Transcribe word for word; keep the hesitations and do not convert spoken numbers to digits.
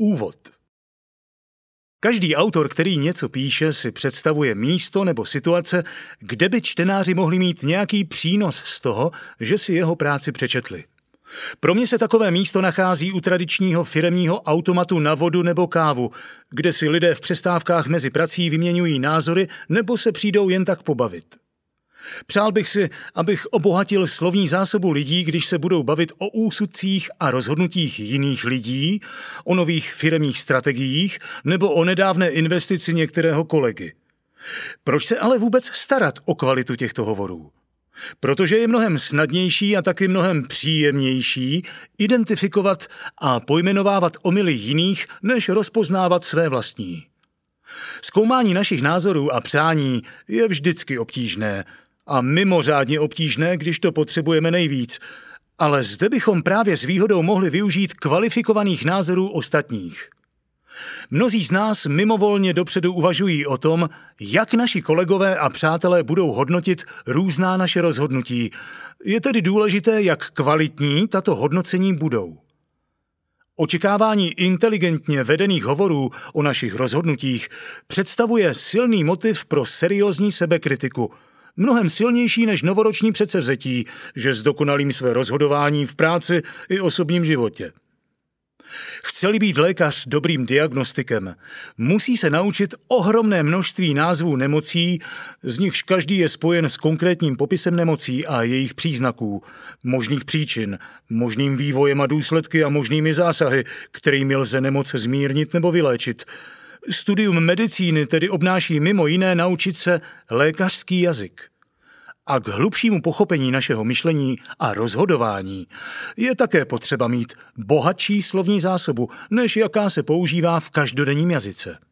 Úvod. Každý autor, který něco píše, si představuje místo nebo situace, kde by čtenáři mohli mít nějaký přínos z toho, že si jeho práci přečetli. Pro mě se takové místo nachází u tradičního firemního automatu na vodu nebo kávu, kde si lidé v přestávkách mezi prací vyměňují názory nebo se přijdou jen tak pobavit. Přál bych si, abych obohatil slovní zásobu lidí, když se budou bavit o úsudcích a rozhodnutích jiných lidí, o nových firemních strategiích nebo o nedávné investici některého kolegy. Proč se ale vůbec starat o kvalitu těchto hovorů? Protože je mnohem snadnější a taky mnohem příjemnější identifikovat a pojmenovávat omyly jiných, než rozpoznávat své vlastní. Zkoumání našich názorů a přání je vždycky obtížné a mimořádně obtížné, když to potřebujeme nejvíc, ale zde bychom právě s výhodou mohli využít kvalifikovaných názorů ostatních. Mnozí z nás mimovolně dopředu uvažují o tom, jak naši kolegové a přátelé budou hodnotit různá naše rozhodnutí. Je tedy důležité, jak kvalitní tato hodnocení budou. Očekávání inteligentně vedených hovorů o našich rozhodnutích představuje silný motiv pro seriózní sebekritiku, mnohem silnější než novoroční předsevzetí, že zdokonalím své rozhodování v práci i osobním životě. Chce-li být lékař dobrým diagnostikem, musí se naučit ohromné množství názvů nemocí, z nichž každý je spojen s konkrétním popisem nemocí a jejich příznaků, možných příčin, možným vývojem a důsledky a možnými zásahy, kterými lze nemoc zmírnit nebo vyléčit. Studium medicíny tedy obnáší mimo jiné naučit se lékařský jazyk. A k hlubšímu pochopení našeho myšlení a rozhodování je také potřeba mít bohatší slovní zásobu, než jaká se používá v každodenním jazyce.